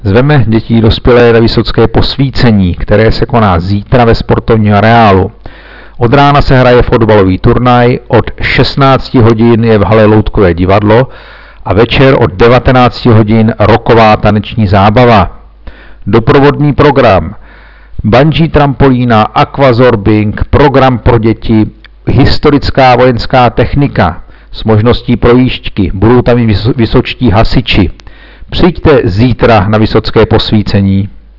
Zveme dětí dospělé na Vysocké posvícení, které se koná zítra ve sportovním areálu. Od rána se hraje fotbalový turnaj, od 16 hodin je v hale Loutkové divadlo a večer od 19 hodin rocková taneční zábava. Doprovodný program: bungee trampolína, aquazorbing, program pro děti, historická vojenská technika s možností projížďky, budou tam i vysočtí hasiči. Přijďte zítra na Vysocké posvícení.